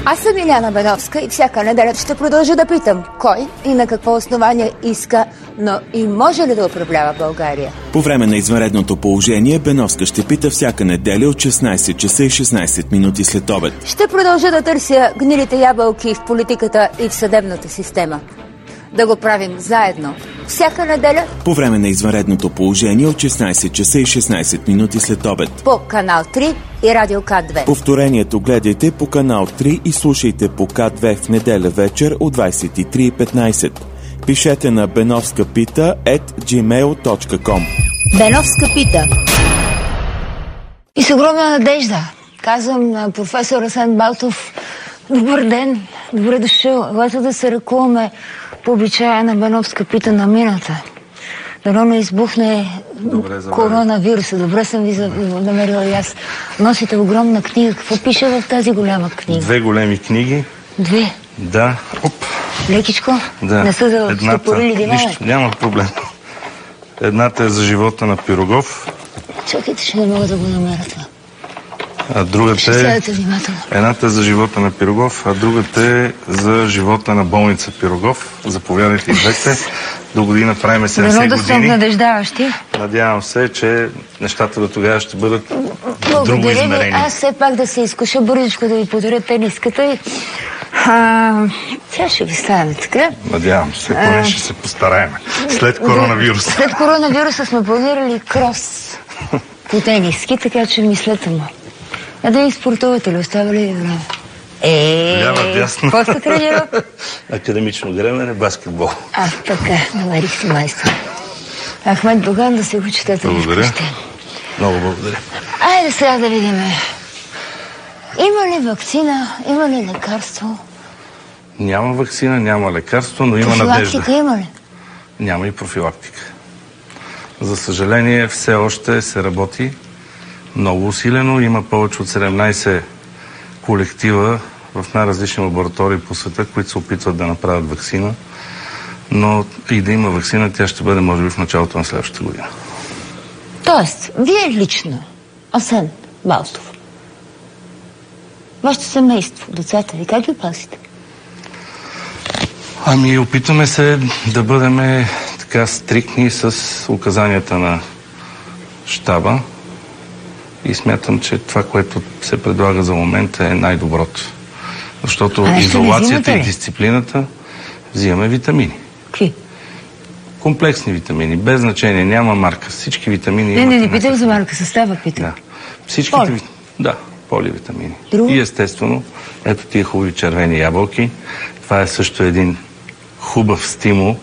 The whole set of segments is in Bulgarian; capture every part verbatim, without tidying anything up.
Аз съм Иляна Беновска и всяка неделя ще продължа да питам кой и на какво основание иска, но и може ли да управлява България. По време на извънредното положение Беновска ще пита всяка неделя от шестнайсет часа и шестнайсет минути след обед. Ще продължа да търся гнилите ябълки в политиката и в съдебната система. Да го правим заедно. Всяка неделя по време на извънредното положение от шестнайсет часа и шестнайсет минути след обед по канал три и радио К две. Повторението гледайте по канал три и слушайте по К две в неделя вечер от двайсет и три и петнайсет. Пишете на benovskapita ет джимейл точка ком. Беновска пита. И с огромна надежда казвам на професор Асен Балтов: добър ден, добре дошъл. Елате да се ръкуваме по обичая на Беновска пита на мината. Дано не избухне коронавируса. Добре съм ви намерила и аз. Носите огромна книга. Какво пише в тази голяма книга? Две големи книги. Две? Да. Оп. Лекичко? Да. Не са да стопорили дивана? Нищо, няма проблем. Едната е за живота на Пирогов. Чакайте, ще не мога да го намеря това. А другата е... внимателно. Едната е за живота на Пирогов, а другата е за живота на болница Пирогов. Заповядайте и двете. До година правиме седемдесет години. Дано да съм надеждаващи. Надявам се, че нещата до тогава ще бъдат Благодаря друго измерение. Аз все пак да се изкуша бързичко да ви подаря тениската и... А, тя ще ви стане така. Надявам се, поне ще се постараем. След коронавируса. След коронавируса сме планирали крос по тениски, така че мислете му. А да ви спортувате ли? Остава ли време? Е, лява, дясно. Какво сте тренирал? Академично гремене, баскетбол. А, така, намерих си майстор. Ахмед Доган, да се го четете. Благодаря. Много благодаря. Айде сега да видим. Има ли вакцина? Има ли лекарство? Няма вакцина, няма лекарство, но има надежда. Профилактика има ли? Няма и профилактика. За съжаление, все още се работи много усилено. Има повече от седемнайсет колектива в най-различни лаборатории по света, които се опитват да направят вакцина. Но и да има вакцина, тя ще бъде, може би, в началото на следващата година. Тоест, вие лично, Асен Балтов, вашето семейство, децата ви, как ги пазите? Ами, опитваме се да бъдем така стриктни с указанията на щаба и смятам, че това, което се предлага за момента, е най-доброто. Защото а, изолацията и дисциплината взимаме витамини. Какви? Комплексни витамини, без значение, няма марка. Всички витамини... Не, не, не питам за марка, състава питам. Да. Всичките ви... Да, поливитамини. Друго? И естествено, ето тия хубави червени ябълки. Това е също един хубав стимул.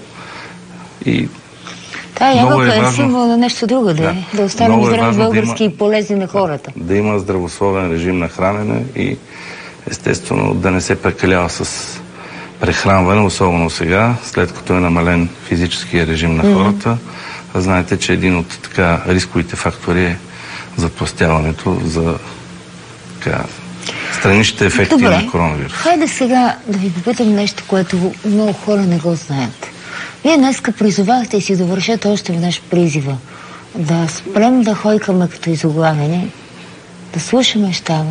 И Та ябълка е, е символ на нещо друго, да, да, да останем здрави български да има, и полезни на хората. Да, да има здравословен режим на хранене и естествено да не се прекалява с прехранване, особено сега, след като е намален физическия режим на хората. Mm-hmm. Знаете, че един от така рисковите фактори е затлъстяването, за така, страничните ефекти Добре. на коронавирус. Хайде сега да ви попитам нещо, което много хора не го знаят. Вие днеска призовахте и си довършете още веднъж призива да спрем да хойкаме като изоглавени, да слушаме щаба.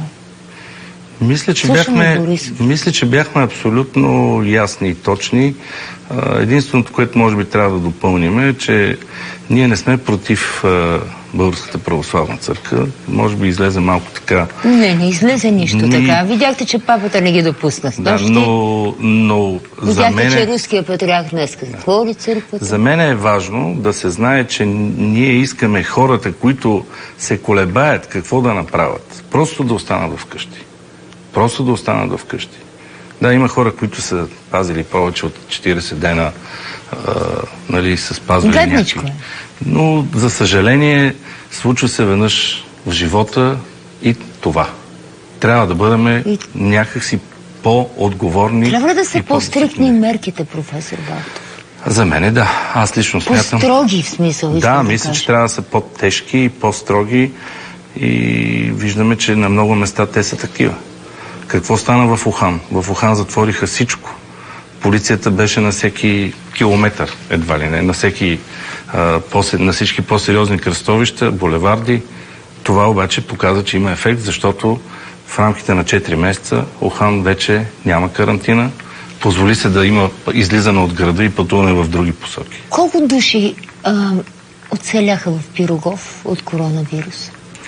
Мисля, че бяхме, мисля, че бяхме абсолютно ясни и точни. Единственото, което може би трябва да допълним е, че ние не сме против Българската православна църква. Може би излезе малко така... Не, не излезе нищо Ни... така. Видяхте, че папата не ги допусна. Да, но, но Видяхте, за мен... че руския патриарх днес затвори църквата. За мен е важно да се знае, че ние искаме хората, които се колебаят какво да направят, просто да останат вкъщи. Просто да останат вкъщи. Да, има хора, които са пазили повече от четирийсет дена, а, нали, са спазвали Гадничко някакви. Но, за съжаление, случва се веднъж в живота и това. Трябва да бъдем и... някакси по-отговорни. Трябва ли да са по-стриктни мерките, професор Балтов? За мен е да. Аз лично смятам... По-строги в смисъл? Да, да мисля, кажа. че трябва да са по-тежки и по-строги и виждаме, че на много места те са такива. Какво стана в Ухан? В Ухан затвориха всичко. Полицията беше на всеки километър, едва ли не, на, всеки, а, по- на всички по-сериозни кръстовища, булеварди. Това обаче показва, че има ефект, защото в рамките на четири месеца Ухан вече няма карантина. Позволи се да има излизане от града и пътуване в други посоки. Колко души а, оцеляха в Пирогов от коронавирус?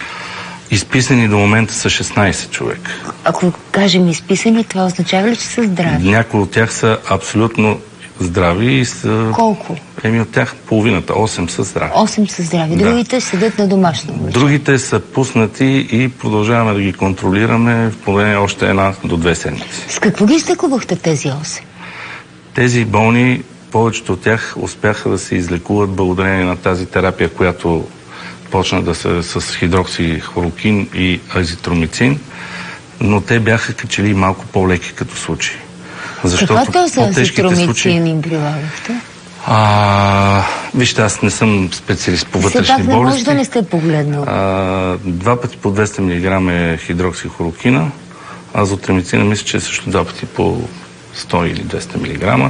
Изписани до момента са шестнайсет човека. Ако кажем изписани, това означава ли, че са здрави? Някои от тях са абсолютно здрави и са... Колко? Еми от тях половината, осем са здрави. осем са здрави. Другите да. седят на домашно лечение. Другите са пуснати и продължаваме да ги контролираме в поне още една до две седмици. С какво ги излекувахте тези осем? Тези болни, повечето от тях успяха да се излекуват благодарение на тази терапия, която почна да се с хидроксихлороquin и азитромицин, но те бяха качели малко по-леки като случаи. Защото каква доза азитромицин им прилагахте? А, вижте, аз не съм специалист по вътрешни болести. Все пак не може да не сте погледнал. А, два пъти по двеста милиграма е хидроксихлороquina, азитромицина мисля, че е също два пъти по сто или двеста милиграма,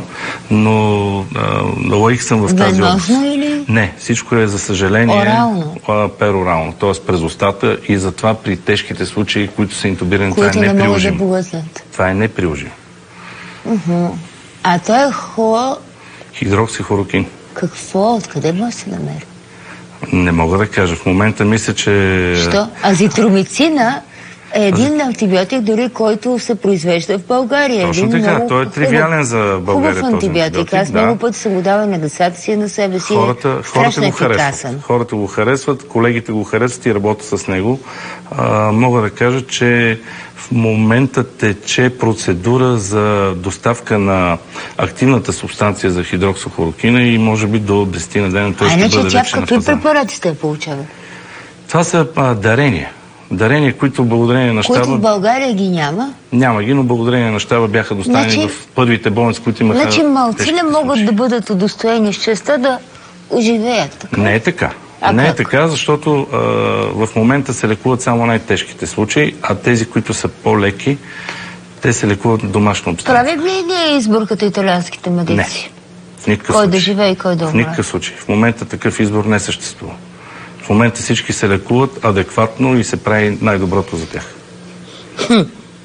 но а, лаик съм в тази област. Или? Не, всичко е за съжаление орално? А, перорално, т.е. през устата и затова при тежките случаи, които са интубирани, които това е неприложимо. Да могат да това е неприложимо. Uh-huh. А той е хло... Хидроксихлороquin. Какво? Откъде може да се намери? Не мога да кажа. В момента мисля, че... Що? Азитромицина е един Аз... антибиотик, дори който се произвежда в България. Точно един така. много той е тривиален за България. Хубав антибиотик. антибиотик. Аз да. много пъти съм го давал на децата си, на себе си. Хората, хората го харесват. Хората го харесват, колегите го харесват и работят с него. А, мога да кажа, че в момента тече процедура за доставка на активната субстанция за хидроксихлороquina и може би до десет на дена той ще бъде вече на пазара. Какви препарати сте получавали? Това са а, дарения. Дарения, които благодарение на щаба... Които в България ги няма? Няма ги, но благодарение на щаба бяха доставени значи... в първите болници, които имаха... Значи малци не могат да бъдат удостоени с честта да оживеят така? Не е така. А не как? е така, защото а, в момента се лекуват само най-тежките случаи, а тези, които са по-леки, те се лекуват в домашно обстановка. Прави ли ние избор като италианските медици? Не. В никакъв кой случай. да живее и кой да умре? В никакъв случай. В момента такъв избор не съществува. В момента всички се лекуват адекватно и се прави най-доброто за тях. Хм.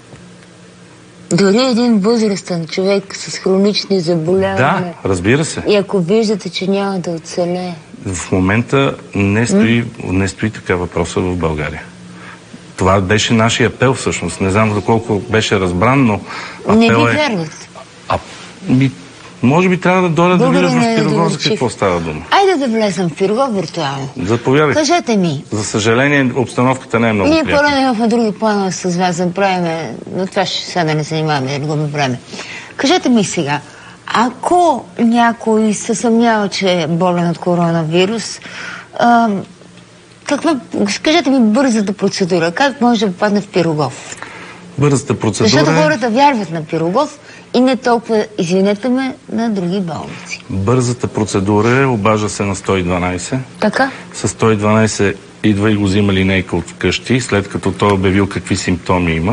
Дори един възрастен човек с хронични заболявания. Да, разбира се. И ако виждате, че няма да оцелее. В момента не стои, не стои така въпроса в България. Това беше нашия апел всъщност. Не знам доколко беше разбран, но апел не ви е... вярват. А, ми, може би трябва да дойда да видя в Пирогов за какво става дума. Айде да влезем в Пирогов виртуално. Заповядайте. Кажете ми. За съжаление, обстановката не е много ние приятна. Ние по-рано други планове с вас да правим, но това ще сега да не занимаваме, да не губим време. Кажете ми сега, ако някой се съмнява, че е болен от коронавирус, а, каква, кажете ми бързата процедура, как може да попадне в Пирогов? Бързата процедура... Защото хората вярват на Пирогов и не толкова, извинете ме, на други болници. Бързата процедура е, обажда се на сто и дванайсет. Така? С сто и дванайсет идва и го взима линейка от вкъщи, след като той е обявил какви симптоми има.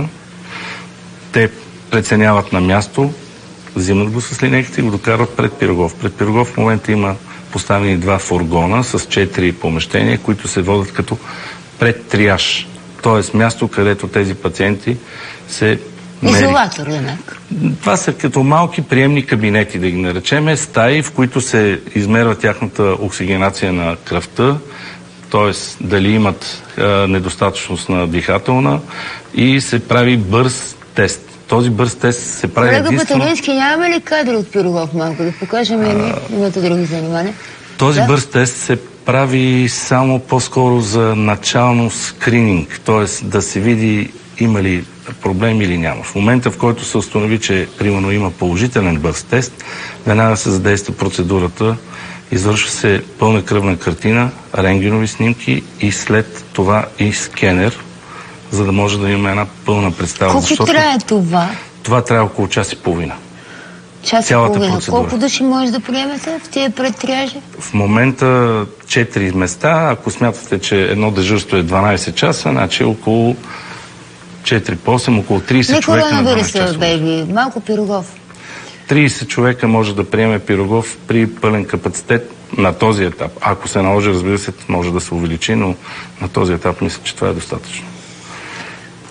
Те преценяват на място, взимат го с линейката и го докарват пред Пирогов. Пред Пирогов в момента има поставени два фургона с четири помещения, които се водят като предтриаж. Тоест място, където тези пациенти се мери. Изолатор, демек. Това са като малки приемни кабинети, да ги наречеме, стаи, в които се измерва тяхната оксигенация на кръвта, т.е. дали имат е, недостатъчност на дихателна и се прави бърз тест. Този бърз тест се прави Колега единствено... Баталински, нямаме ли кадри от Пирогов малко? Да покажем ли? Имате други занимания? Този да? бърз тест се прави само по-скоро за начално скрининг, т.е. да се види има ли проблем или няма. В момента, в който се установи, че примерно има положителен бърз тест, веднага се задейства процедурата, извършва се пълна кръвна картина, рентгенови снимки и след това и скенер, за да може да имаме една пълна представа. Колко защото трае това? Това трябва около час и половина. Час и половина. Колко души може да приемете в тия предтриажи? В момента четири места. Ако смятате, че едно дежурство е дванайсет часа, значи около четири по осем, около трийсет човека на дванайсет часа. Бейби. Малко Пирогов. трийсет човека може да приеме Пирогов при пълен капацитет на този етап. Ако се наложи, разбира се, може да се увеличи, но на този етап мисля, че това е достатъчно.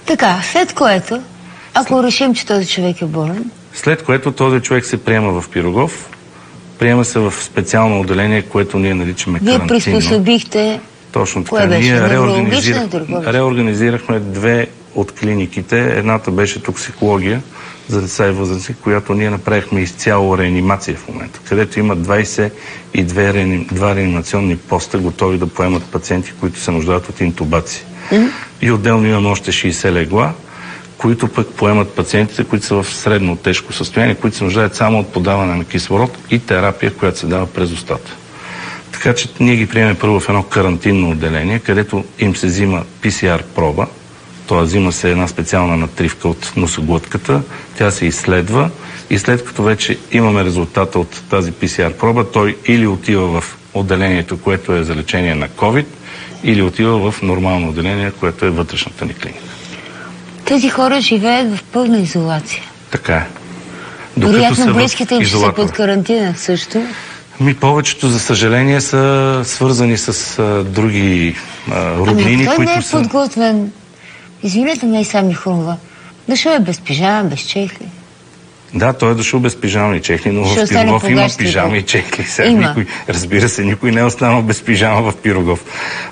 Така, след което, ако решим, че този човек е болен? След което този човек се приема в Пирогов, приема се в специално отделение, което ние наричаме карантинно. Вие приспособихте... Точно така. Ние реорганизирах... реорганизирахме две от клиниките. Едната беше токсикология за деца и възрастни, която ние направихме изцяло реанимация в момента, където има двайсет и две реанимационни поста, готови да поемат пациенти, които се нуждаят от интубации. Mm-hmm. И отделно имаме още шейсет легла, които пък поемат пациентите, които са в средно тежко състояние, които се нуждаят само от подаване на кислород и терапия, която се дава през устата. Така че ние ги приемем първо в едно карантинно отделение, където им се взима пи си ар проба, т.е. взима се една специална натривка от носоглътката, тя се изследва и след като вече имаме резултата от тази пи си ар проба, той или отива в отделението, което е за лечение на COVID, или отива в нормално отделение, което е вътрешната ни клиника. Тези хора живеят в пълна изолация. Така е. Вероятно близките им са под карантина също. Ми повечето, за съжаление, са свързани с а, други а, роднини, ами, той които не е са... подготвен. Извинете ме и сами хрумва. Дошъл е без пижама, без чехли. Да, той е дошъл без пижама и чехли, но в Пирогов има пижама и чехли. Сега никой, разбира се, никой не е останал без пижама в Пирогов.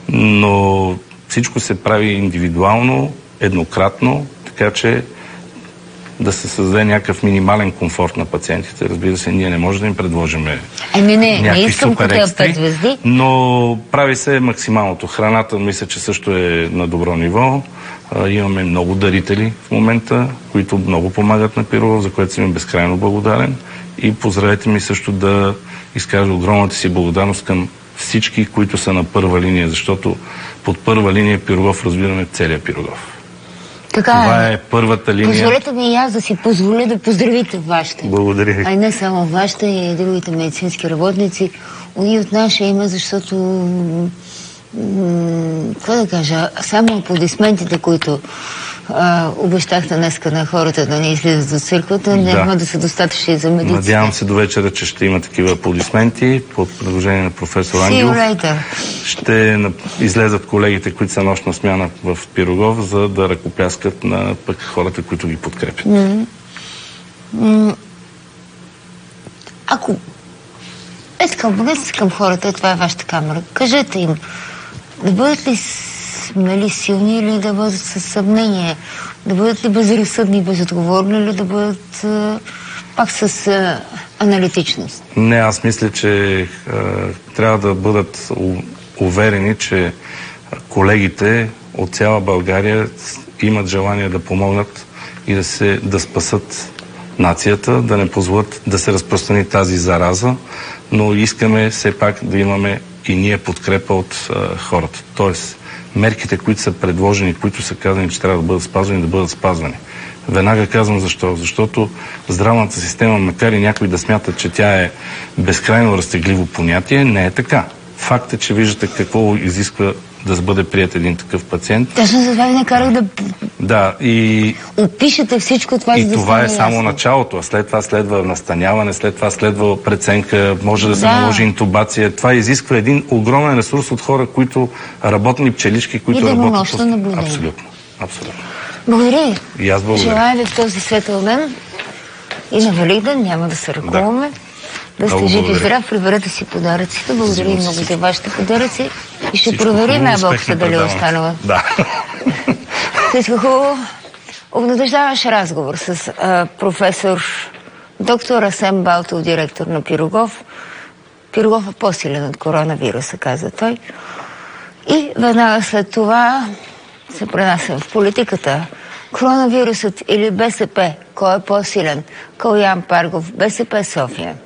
Но всичко се прави индивидуално, еднократно, така че да се създаде някакъв минимален комфорт на пациентите. Разбира се, ние не можем да им предложим ами не, не искам хотел пет звезди. Но прави се максималното. Храната, мисля, че също е на добро ниво. А, имаме много дарители в момента, които много помагат на Пирогов, за което съм им безкрайно благодарен. И поздравете ми също да изкажа огромната си благодарност към всички, които са на първа линия, защото под първа линия Пирогов разбираме целия Пирогов. Така Това е първата линия. Позволете ми и аз да си позволя да поздравите вашите. Благодаря ви. А и не само вашите, и другите медицински работници. Уни от наше има, защото какво да кажа, само аплодисментите, които а, обещахте днеска на хората да не излизат от църквата, да. няма да са достатъчни за медицина. Надявам се до вечера, че ще има такива аплодисменти под предложение на професор Ангелов. Ще излезат колегите, които са нощна смяна в Пирогов, за да ръкопляскат на пък хората, които ги подкрепят. Mm. Mm. Ако искам, обърнете се към хората, това е вашата камера, кажете им, да бъдат ли смели, силни или да бъдат със съмнение, да бъдат ли безразсъдни и безотговорни или да бъдат а, пак с а, аналитичност? Не, аз мисля, че а, трябва да бъдат у, уверени, че колегите от цяла България имат желание да помогнат и да, се, да спасат нацията, да не позволят да се разпространи тази зараза, но искаме все пак да имаме и ние подкрепа от а, хората. Тоест, мерките, които са предложени, които са казани, че трябва да бъдат спазвани, да бъдат спазвани. Веднага казвам защо. Защото здравната система, макар и някой да смята, че тя е безкрайно разтегливо понятие, не е така. Факт е, че виждате какво изисква да бъде прият един такъв пациент. Точно за това ви накарах да... Да, и... опишете всичко това, и за да това е само ясно. началото, а след това следва настаняване, след това следва преценка, може да се да. наложи интубация. Това изисква един огромен ресурс от хора, които работни пчелички, които и да работят... нощно наблюдение. Абсолютно, абсолютно. Благодаря ви. И аз благодаря. Желая ви в този светъл ден и на Великден, няма да се ръкуваме. Да, да сте жив и здрав, приберете си подаръците. Благодаря ви много за вашите подаръци. И ще Всичко проверим ябълката дали е останала. Да. Всичко хубаво. Обнадеждаваш разговор с а, професор доктор Асен Балтов, директор на Пирогов. Пирогов е по-силен от коронавируса, каза той. И веднага след това се пренася в политиката. Коронавирусът или БСП? Кой е по-силен? Калян Паргов, БСП София.